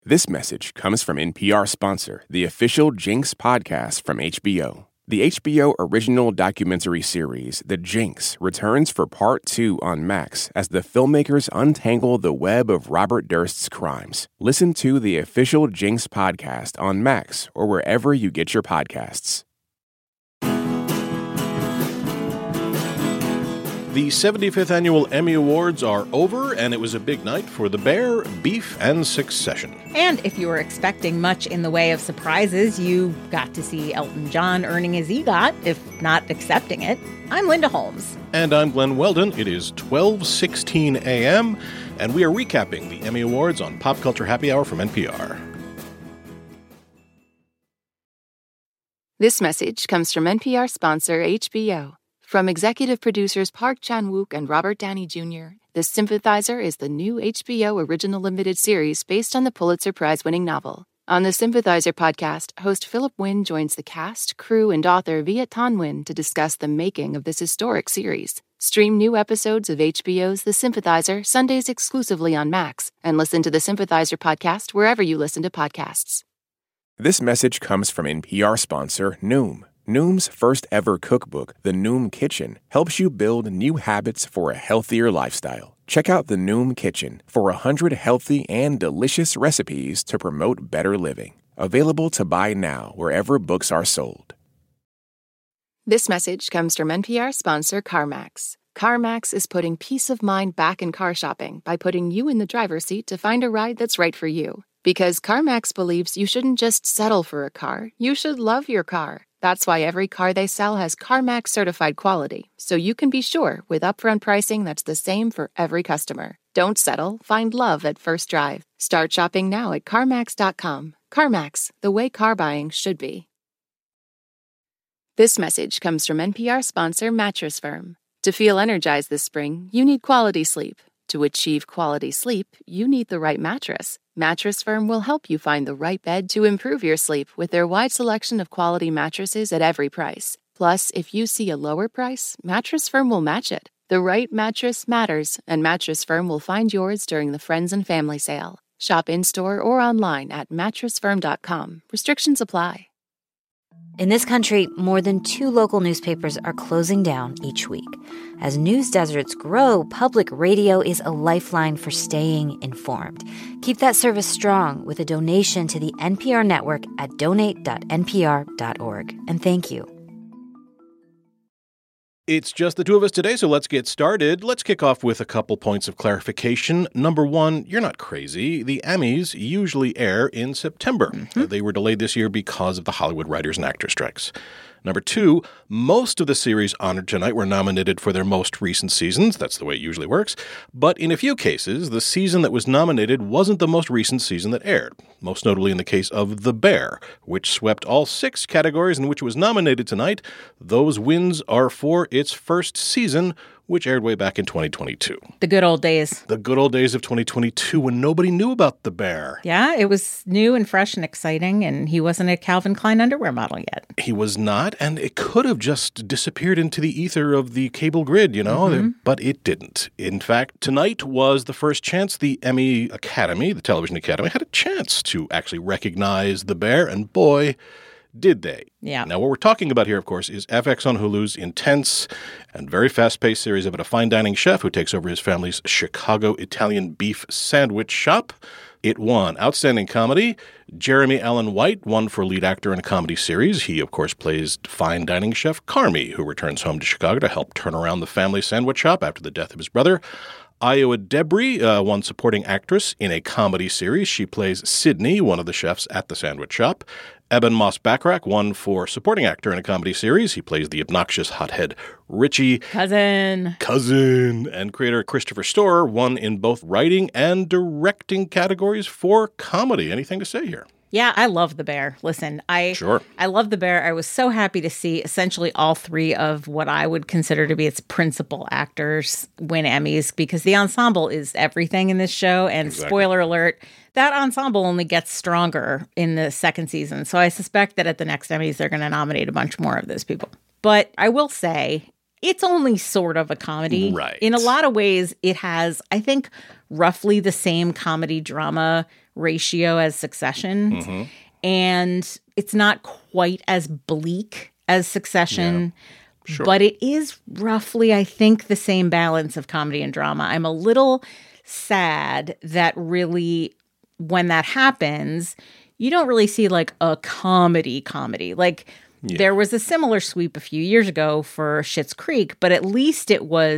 This message comes from NPR sponsor, the official Jinx podcast from HBO. The HBO original documentary series, The Jinx, returns for Part 2 on Max as the filmmakers untangle the web of Robert Durst's crimes. Listen to the official Jinx podcast on Max or wherever you get your podcasts. The 75th Annual Emmy Awards are over, and it was a big night for The Bear, Beef, and Succession. And if you were expecting much in the way of surprises, you got to see Elton John earning his EGOT, if not accepting it. I'm Linda Holmes. And I'm Glenn Weldon. It is 12:16 a.m., and we are recapping the Emmy Awards on Pop Culture Happy Hour from NPR. This message comes from NPR sponsor HBO. From executive producers Park Chan-wook and Robert Downey Jr., The Sympathizer is the new HBO original limited series based on the Pulitzer Prize-winning novel. On the Sympathizer podcast, host Philip Wynn joins the cast, crew, and author Viet Thanh Nguyen to discuss the making of this historic series. Stream new episodes of HBO's The Sympathizer Sundays exclusively on Max, and listen to the Sympathizer podcast wherever you listen to podcasts. This message comes from NPR sponsor Noom. Noom's first ever cookbook, The Noom Kitchen, helps you build new habits for a healthier lifestyle. Check out The Noom Kitchen for 100 healthy and delicious recipes to promote better living. Available to buy now wherever books are sold. This message comes from NPR sponsor CarMax. CarMax is putting peace of mind back in car shopping by putting you in the driver's seat to find a ride that's right for you. Because CarMax believes you shouldn't just settle for a car, you should love your car. That's why every car they sell has CarMax certified quality, so you can be sure with upfront pricing that's the same for every customer. Don't settle. Find love at first drive. Start shopping now at CarMax.com. CarMax, the way car buying should be. This message comes from NPR sponsor Mattress Firm. To feel energized this spring, you need quality sleep. To achieve quality sleep, you need the right mattress. Mattress Firm will help you find the right bed to improve your sleep with their wide selection of quality mattresses at every price. Plus, if you see a lower price, Mattress Firm will match it. The right mattress matters, and Mattress Firm will find yours during the Friends and Family Sale. Shop in-store or online at mattressfirm.com. Restrictions apply. In this country, more than 2 local newspapers are closing down each week. As news deserts grow, public radio is a lifeline for staying informed. Keep that service strong with a donation to the NPR network at donate.npr.org. And thank you. It's just the two of us today, so let's get started. Let's kick off with a couple points of clarification. Number one, you're not crazy. The Emmys usually air in September. They were delayed this year because of the Hollywood writers and actors strikes. Number two, most of the series honored tonight were nominated for their most recent seasons. That's the way it usually works. But in a few cases, the season that was nominated wasn't the most recent season that aired. Most notably in the case of The Bear, which swept all 6 categories in which it was nominated tonight. Those wins are for its first season, which aired way back in 2022. The good old days. The good old days of 2022 when nobody knew about The Bear. Yeah, it was new and fresh and exciting, and he wasn't a Calvin Klein underwear model yet. He was not, and it could have just disappeared into the ether of the cable grid, but it didn't. In fact, tonight was the first chance the Emmy Academy, the Television Academy, had a chance to actually recognize The Bear, and boy, did they. Yeah. Now, what we're talking about here, of course, is FX on Hulu's intense and very fast-paced series about a fine dining chef who takes over his family's Chicago Italian beef sandwich shop. It won Outstanding Comedy. Jeremy Allen White won for lead actor in a comedy series. He, of course, plays fine dining chef Carmy, who returns home to Chicago to help turn around the family sandwich shop after the death of his brother. Iowa Debris won supporting actress in a comedy series. She plays Sydney, one of the chefs at the sandwich shop. Eben Moss-Bachrach won for supporting actor in a comedy series. He plays the obnoxious hothead Richie. Cousin. And creator Christopher Storer won in both writing and directing categories for comedy. Anything to say here? Yeah, I love The Bear. Listen, I love The Bear. I was so happy to see essentially all 3 of what I would consider to be its principal actors win Emmys, because the ensemble is everything in this show. And Spoiler alert, that ensemble only gets stronger in the second season. So I suspect that at the next Emmys, they're going to nominate a bunch more of those people. But I will say, it's only sort of a comedy. Right. In a lot of ways, it has, I think, roughly the same comedy-drama ratio as Succession. Mm-hmm. And it's not quite as bleak as Succession. Yeah. Sure. But it is roughly, I think, the same balance of comedy and drama. I'm a little sad that really, when that happens, you don't really see like a comedy. Like there was a similar sweep a few years ago for Schitt's Creek, but at least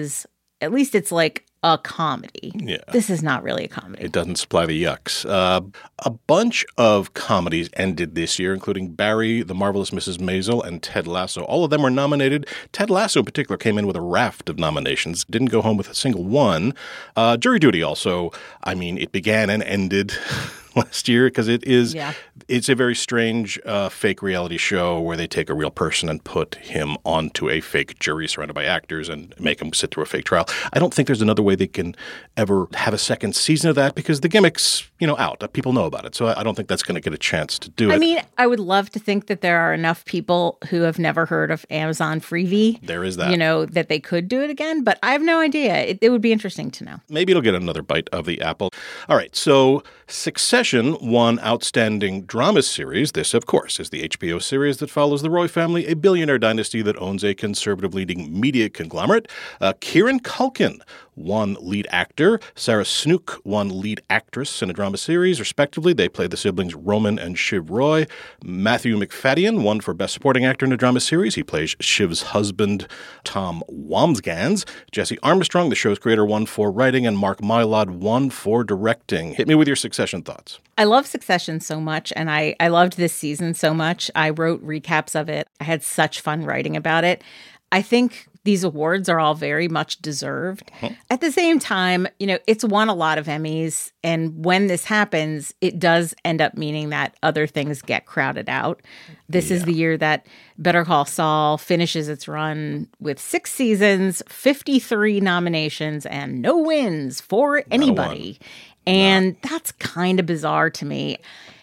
it's like a comedy. Yeah. This is not really a comedy. It doesn't supply the yucks. A bunch of comedies ended this year, including Barry, The Marvelous Mrs. Maisel, and Ted Lasso. All of them were nominated. Ted Lasso in particular came in with a raft of nominations. Didn't go home with a single one. Jury Duty also, I mean, it began and ended last year because it's a very strange fake reality show where they take a real person and put him onto a fake jury surrounded by actors and make him sit through a fake trial. I don't think there's another way they can ever have a second season of that because the gimmick's, out. People know about it. So I don't think that's going to get a chance to do it. I mean, I would love to think that there are enough people who have never heard of Amazon Freevee. There is that. That they could do it again, but I have no idea. It would be interesting to know. Maybe it'll get another bite of the apple. All right, so Succession won Outstanding Drama Series. This, of course, is the HBO series that follows the Roy family, a billionaire dynasty that owns a conservative-leading media conglomerate. Kieran Culkin won Lead Actor. Sarah Snook won Lead Actress in a drama series, respectively. They play the siblings Roman and Shiv Roy. Matthew Macfadyen won for Best Supporting Actor in a drama series. He plays Shiv's husband, Tom Wambsgans. Jesse Armstrong, the show's creator, won for writing, and Mark Mylod won for directing. Hit me with your Succession thoughts. I love Succession so much, and I loved this season so much. I wrote recaps of it. I had such fun writing about it. I think these awards are all very much deserved. At the same time, it's won a lot of Emmys. And when this happens, it does end up meaning that other things get crowded out. This is the year that Better Call Saul finishes its run with 6 seasons, 53 nominations, and no wins for anybody. And that's kind of bizarre to me.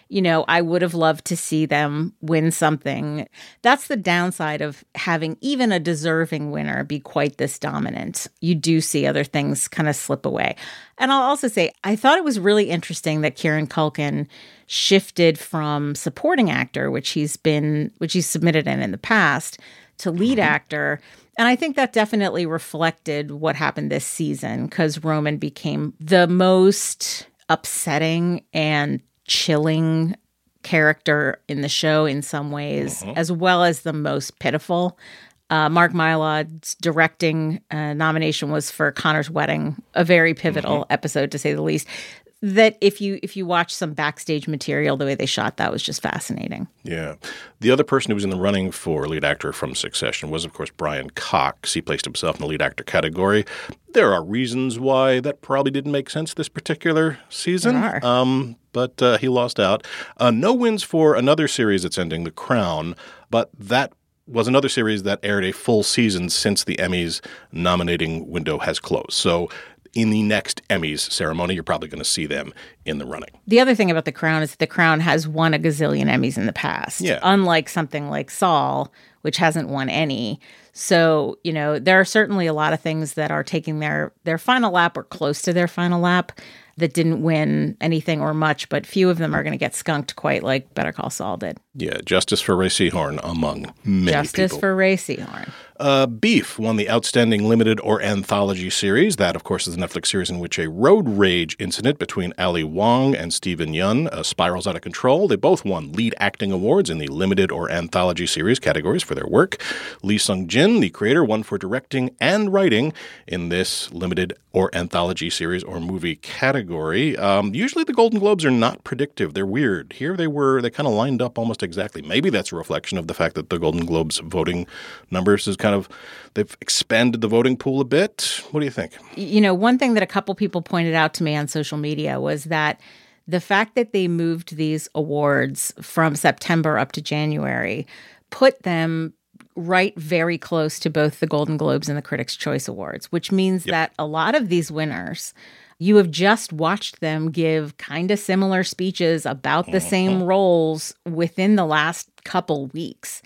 I would have loved to see them win something. That's the downside of having even a deserving winner be quite this dominant. You do see other things kind of slip away. And I'll also say, I thought it was really interesting that Kieran Culkin shifted from supporting actor, which he's submitted in the past, to lead actor. And I think that definitely reflected what happened this season because Roman became the most upsetting and chilling character in the show in some ways, as well as the most pitiful. Mark Mylod's directing nomination was for Connor's Wedding, a very pivotal episode, to say the least. That if you watch some backstage material, the way they shot that was just fascinating. Yeah. The other person who was in the running for lead actor from Succession was, of course, Brian Cox. He placed himself in the lead actor category. There are reasons why that probably didn't make sense this particular season. There are. But he lost out. No wins for another series that's ending, The Crown, but that was another series that aired a full season since the Emmys nominating window has closed. So in the next Emmys ceremony, you're probably going to see them in the running. The other thing about The Crown is that The Crown has won a gazillion Emmys in the past, unlike something like Saul, which hasn't won any. So, there are certainly a lot of things that are taking their final lap or close to their final lap that didn't win anything or much, but few of them are going to get skunked quite like Better Call Saul did. Yeah, justice for Ray Seahorn among many people. Justice for Ray Seahorn. Beef won the Outstanding Limited or Anthology Series. That, of course, is a Netflix series in which a road rage incident between Ali Wong and Stephen Yun spirals out of control. They both won lead acting awards in the Limited or Anthology Series categories for their work. Lee Sung-jin, the creator, won for directing and writing in this Limited or Anthology Series or movie category. Usually the Golden Globes are not predictive. They're weird. Here they kind of lined up almost exactly. Maybe that's a reflection of the fact that the Golden Globes voting numbers is they've expanded the voting pool a bit. What do you think? One thing that a couple people pointed out to me on social media was that the fact that they moved these awards from September up to January put them right very close to both the Golden Globes and the Critics' Choice Awards, which means that a lot of these winners, you have just watched them give kind of similar speeches about the same roles within the last couple weeks.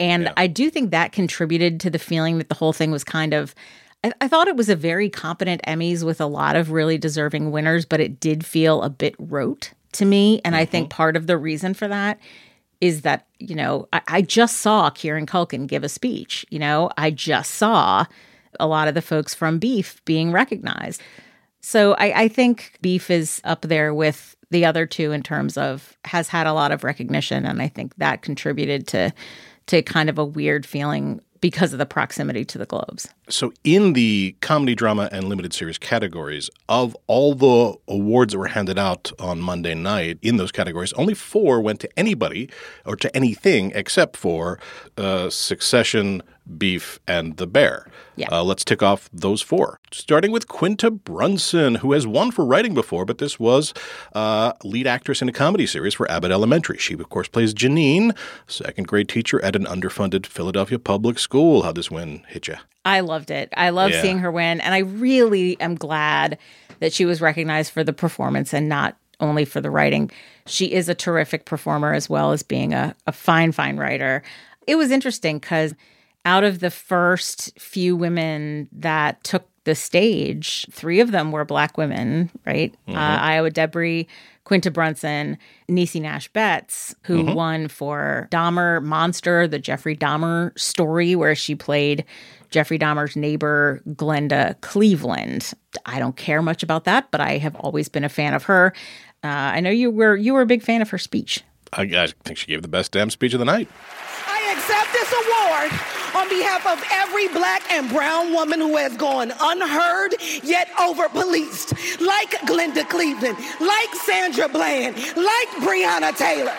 And I do think that contributed to the feeling that the whole thing was kind of, I thought it was a very competent Emmys with a lot of really deserving winners, but it did feel a bit rote to me. And I think part of the reason for that is that, you know, I just saw Kieran Culkin give a speech. You know, I just saw a lot of the folks from Beef being recognized. So I think Beef is up there with the other two in terms of has had a lot of recognition. And I think that contributed to kind of a weird feeling because of the proximity to the Globes. So in the comedy, drama, and limited series categories, of all the awards that were handed out on Monday night in those categories, only 4 went to anybody or to anything except for Succession, Beef, and The Bear. Yeah. Let's tick off those 4. Starting with Quinta Brunson, who has won for writing before, but this was lead actress in a comedy series for Abbott Elementary. She, of course, plays Janine, second-grade teacher at an underfunded Philadelphia public school. How'd this win hit you? I loved it. I love seeing her win, and I really am glad that she was recognized for the performance and not only for the writing. She is a terrific performer as well as being a fine, fine writer. It was interesting because out of the first few women that took the stage, 3 of them were Black women, right? Iowa Debris, Quinta Brunson, Niecy Nash Betts, who won for Dahmer Monster, the Jeffrey Dahmer story, where she played Jeffrey Dahmer's neighbor, Glenda Cleveland. I don't care much about that, but I have always been a fan of her. I know you were a big fan of her speech. I think she gave the best damn speech of the night. I accept this award on behalf of every Black and brown woman who has gone unheard yet over-policed, like Glenda Cleveland, like Sandra Bland, like Breonna Taylor.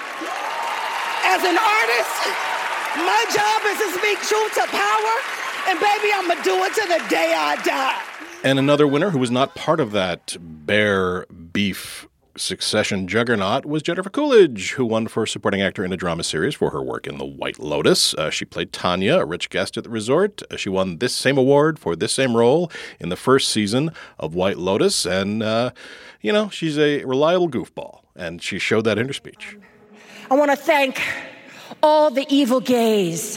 As an artist, my job is to speak truth to power, and baby, I'm going to do it to the day I die. And another winner who was not part of that Bear Beef Succession juggernaut was Jennifer Coolidge, who won for supporting actor in a drama series for her work in The White Lotus. She played Tanya, a rich guest at the resort. She won this same award for this same role in the first season of White Lotus. And, she's a reliable goofball, and she showed that in her speech. I want to thank all the evil gays,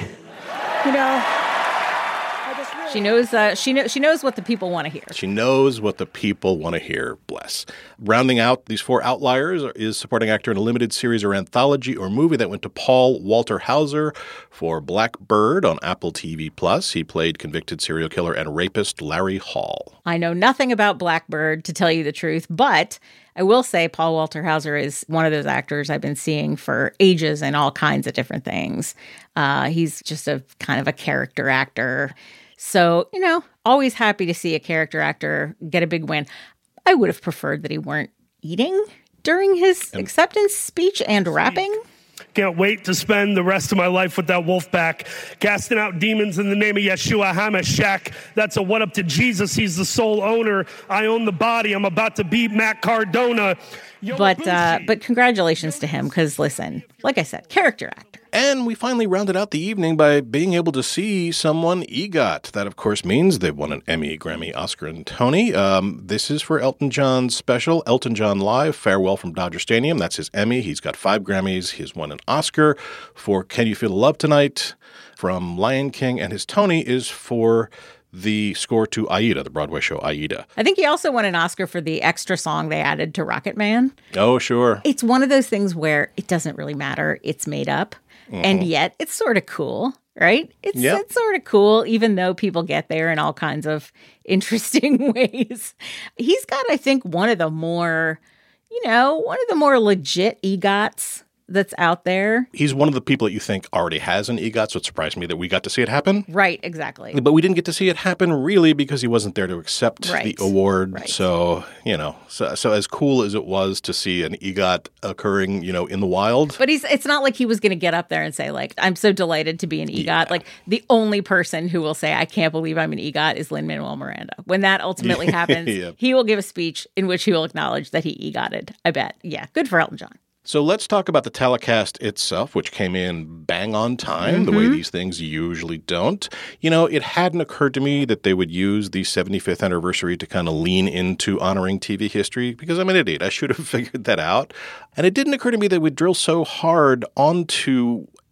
She knows. She knows what the people want to hear. She knows what the people want to hear. Bless. Rounding out these 4 outliers is supporting actor in a limited series or anthology or movie that went to Paul Walter Hauser for Blackbird on Apple TV+. He played convicted serial killer and rapist Larry Hall. I know nothing about Blackbird, to tell you the truth, but I will say Paul Walter Hauser is one of those actors I've been seeing for ages in all kinds of different things. He's just a kind of a character actor. So, always happy to see a character actor get a big win. I would have preferred that he weren't eating during his acceptance speech and rapping. Can't wait to spend the rest of my life with that wolf pack, casting out demons in the name of Yeshua HaMashiach. That's a what up to Jesus. He's the sole owner. I own the body. I'm about to beat Matt Cardona. But congratulations to him, because listen, like I said, character actor. And we finally rounded out the evening by being able to see someone EGOT. That, of course, means they've won an Emmy, Grammy, Oscar, and Tony. This is for Elton John's special, Elton John Live, Farewell from Dodger Stadium. That's his Emmy. He's got 5 Grammys. He's won an Oscar for Can You Feel the Love Tonight from Lion King. And his Tony is for the score to Aida, the Broadway show Aida. I think he also won an Oscar for the extra song they added to Rocket Man. Oh, sure. It's one of those things where it doesn't really matter. It's made up. And yet it's sort of cool, right? It's sort of cool, even though people get there in all kinds of interesting ways. He's got, I think, one of the more legit EGOTs that's out there. He's one of the people that you think already has an EGOT, so it surprised me that we got to see it happen. Right, exactly. But we didn't get to see it happen really because he wasn't there to accept the award. Right. So, so as cool as it was to see an EGOT occurring, in the wild. But it's not like he was going to get up there and say, like, I'm so delighted to be an EGOT. Yeah. Like, the only person who will say, I can't believe I'm an EGOT is Lin-Manuel Miranda. When that ultimately happens, he will give a speech in which he will acknowledge that he EGOTed, I bet. Yeah, good for Elton John. So let's talk about the telecast itself, which came in bang on time, the way these things usually don't. It hadn't occurred to me that they would use the 75th anniversary to kind of lean into honoring TV history, because I'm an idiot. I should have figured that out. And it didn't occur to me that we'd drill so hard onto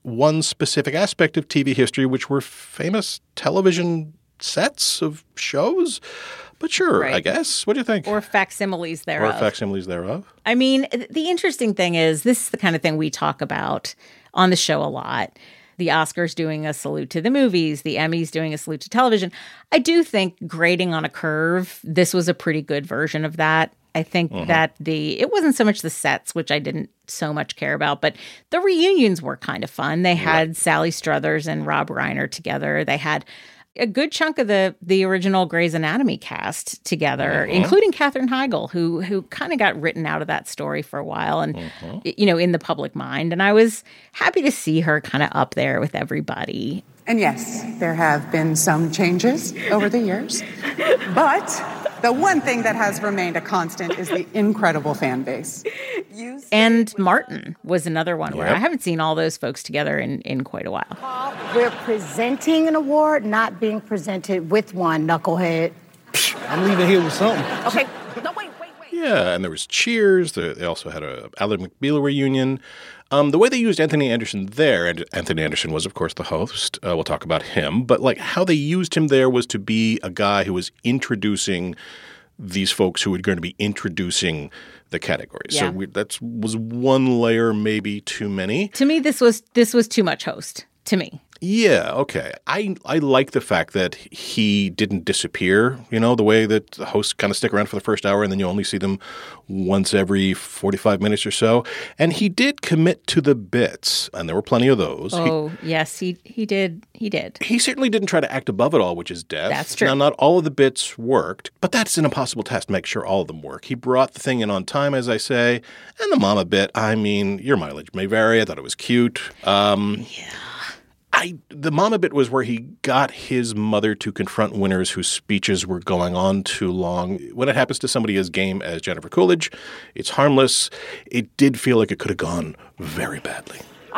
one specific aspect of TV history, which were famous television sets of shows. But sure, right. I guess. What do you think? Or facsimiles thereof. I mean, the interesting thing is, this is the kind of thing we talk about on the show a lot. The Oscars doing a salute to the movies, the Emmys doing a salute to television. I do think grading on a curve, this was a pretty good version of that. I think that it wasn't so much the sets, which I didn't so much care about, but the reunions were kind of fun. They had Sally Struthers and Rob Reiner together. They had a good chunk of the original Grey's Anatomy cast together, including Katherine Heigl, who kind of got written out of that story for a while and, in the public mind. And I was happy to see her kind of up there with everybody. And yes, there have been some changes over the years, but the one thing that has remained a constant is the incredible fan base. And Martin was another one where I haven't seen all those folks together in quite a while. We're presenting an award, not being presented with one, knucklehead. I'm leaving here with something. Okay. No, wait. Yeah, and there was Cheers. They also had a Ally McBeal reunion. The way they used Anthony Anderson there, and Anthony Anderson was, of course, the host. We'll talk about him. But like how they used him there was to be a guy who was introducing these folks who were going to be introducing the categories. Yeah. So that was one layer, maybe too many. To me, this was too much host. To me. Yeah, okay. I like the fact that he didn't disappear, the way that the hosts kind of stick around for the first hour and then you only see them once every 45 minutes or so. And he did commit to the bits, and there were plenty of those. Oh, yes, he did. He certainly didn't try to act above it all, which is death. That's true. Now, not all of the bits worked, but that's an impossible task to make sure all of them work. He brought the thing in on time, as I say, and the mama bit, I mean, your mileage may vary. I thought it was cute. The mama bit was where he got his mother to confront winners whose speeches were going on too long. When it happens to somebody as game as Jennifer Coolidge, it's harmless. It did feel like it could have gone very badly.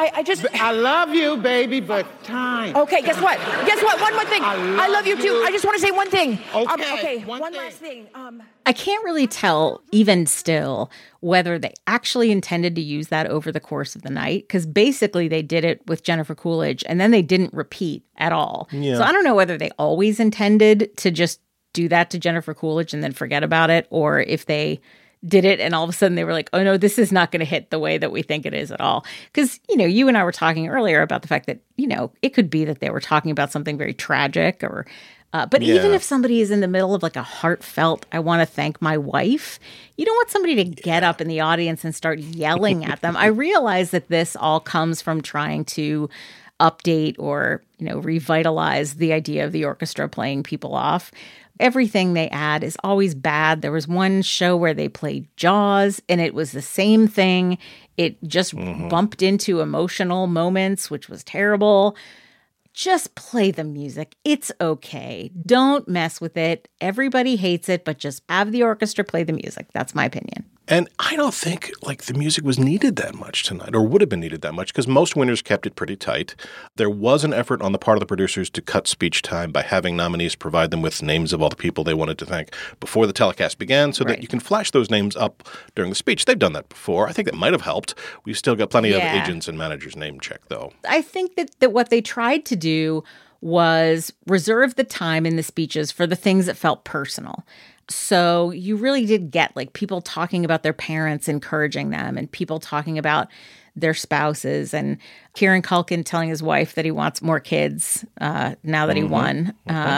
I love you, baby, but time. Okay, guess what? One more thing. I love you too. I just want to say one thing. Okay. One last thing. I can't really tell, even still, whether they actually intended to use that over the course of the night, because basically they did it with Jennifer Coolidge, and then they didn't repeat at all. Yeah. So I don't know whether they always intended to just do that to Jennifer Coolidge and then forget about it, or if they did it and all of a sudden they were like, oh no, this is not going to hit the way that we think it is at all. Because, you and I were talking earlier about the fact that, it could be that they were talking about something very tragic or, but even if somebody is in the middle of like a heartfelt, I want to thank my wife, you don't want somebody to get up in the audience and start yelling at them. I realize that this all comes from trying to update or, revitalize the idea of the orchestra playing people off. Everything they add is always bad. There was one show where they played Jaws, and it was the same thing. It just bumped into emotional moments, which was terrible. Just play the music. It's okay. Don't mess with it. Everybody hates it, but just have the orchestra play the music. That's my opinion. And I don't think, the music was needed that much tonight, or would have been needed that much, because most winners kept it pretty tight. There was an effort on the part of the producers to cut speech time by having nominees provide them with names of all the people they wanted to thank before the telecast began, so that you can flash those names up during the speech. They've done that before. I think that might have helped. We've still got plenty of agents and managers name check, though. I think that what they tried to do was reserve the time in the speeches for the things that felt personal. So you really did get people talking about their parents encouraging them, and people talking about their spouses, and Kieran Culkin telling his wife that he wants more kids now that he won,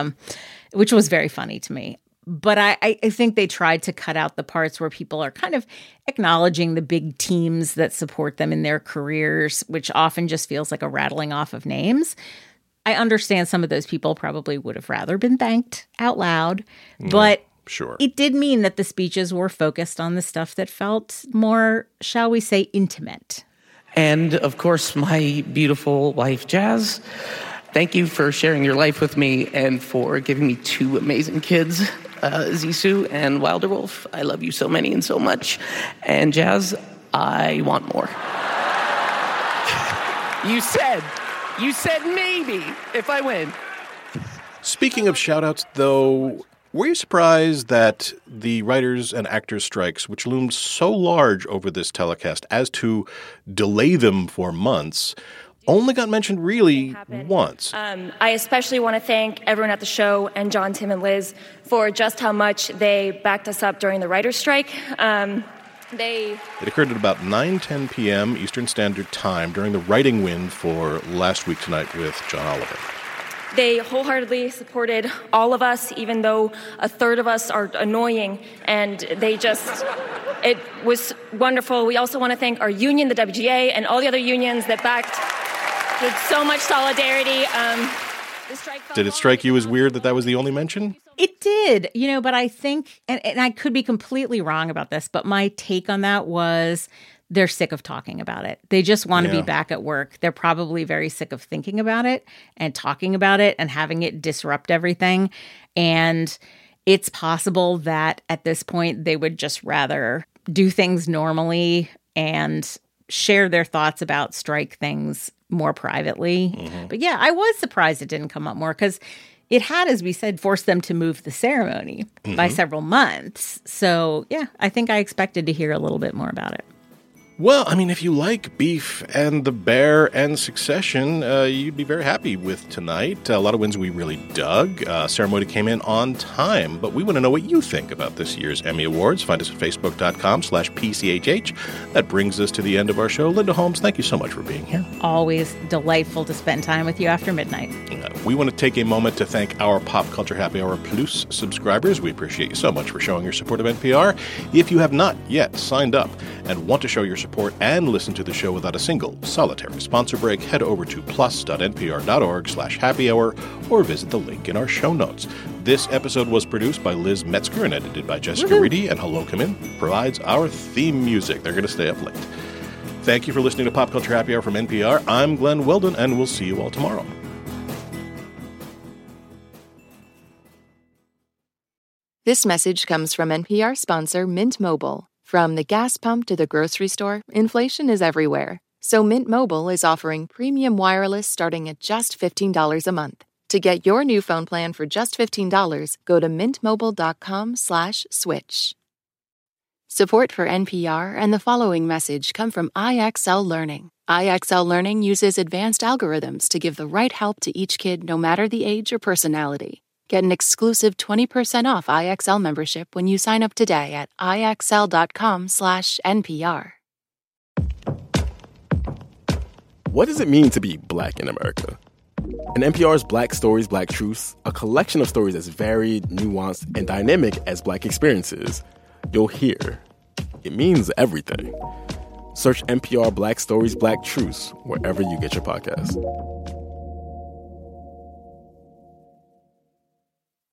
which was very funny to me. But I think they tried to cut out the parts where people are kind of acknowledging the big teams that support them in their careers, which often just feels like a rattling off of names. I understand some of those people probably would have rather been thanked out loud, but sure, it did mean that the speeches were focused on the stuff that felt more, shall we say, intimate. And, of course, my beautiful wife, Jazz. Thank you for sharing your life with me and for giving me two amazing kids, Zissou and Wilder Wolf. I love you so many and so much. And, Jazz, I want more. You said maybe if I win. Speaking of shout-outs, though, were you surprised that the writers and actors strikes, which loomed so large over this telecast as to delay them for months, only got mentioned really once. I especially want to thank everyone at the show and John, Tim, and Liz for just how much they backed us up during the writer's strike. It occurred at about 9:10 p.m. Eastern Standard Time during the writing wind for Last Week Tonight with John Oliver. They wholeheartedly supported all of us, even though a third of us are annoying, and it was wonderful. We also want to thank our union, the WGA, and all the other unions that backed with so much solidarity. Did it strike you as weird that was the only mention? It did, but I think, and I could be completely wrong about this, but my take on that was they're sick of talking about it. They just want to be back at work. They're probably very sick of thinking about it and talking about it and having it disrupt everything. And it's possible that at this point they would just rather do things normally and share their thoughts about strike things more privately. Mm-hmm. But yeah, I was surprised it didn't come up more because it had, as we said, forced them to move the ceremony by several months. So yeah, I think I expected to hear a little bit more about it. Well, I mean, if you like Beef and The Bear and Succession, you'd be very happy with tonight. A lot of wins we really dug. Ceremony came in on time, but we want to know what you think about this year's Emmy Awards. Find us at facebook.com/PCHH. That brings us to the end of our show. Linda Holmes, thank you so much for being here. Always delightful to spend time with you after midnight. We want to take a moment to thank our Pop Culture Happy Hour Plus subscribers. We appreciate you so much for showing your support of NPR. If you have not yet signed up and want to show your support and listen to the show without a single solitary sponsor break, head over to plus.npr.org/happy hour or visit the link in our show notes. This episode was produced by Liz Metzger and edited by Jessica Reedy, and Hello Come In provides our theme music. They're going to stay up late. Thank you for listening to Pop Culture Happy Hour from NPR. I'm Glenn Weldon, and we'll see you all tomorrow. This message comes from NPR sponsor Mint Mobile. From the gas pump to the grocery store, inflation is everywhere. So Mint Mobile is offering premium wireless starting at just $15 a month. To get your new phone plan for just $15, go to mintmobile.com/switch. Support for NPR and the following message come from IXL Learning. IXL Learning uses advanced algorithms to give the right help to each kid no matter the age or personality. Get an exclusive 20% off IXL membership when you sign up today at IXL.com/NPR. What does it mean to be Black in America? In NPR's Black Stories, Black Truths, a collection of stories as varied, nuanced, and dynamic as Black experiences, you'll hear it means everything. Search NPR Black Stories, Black Truths wherever you get your podcasts.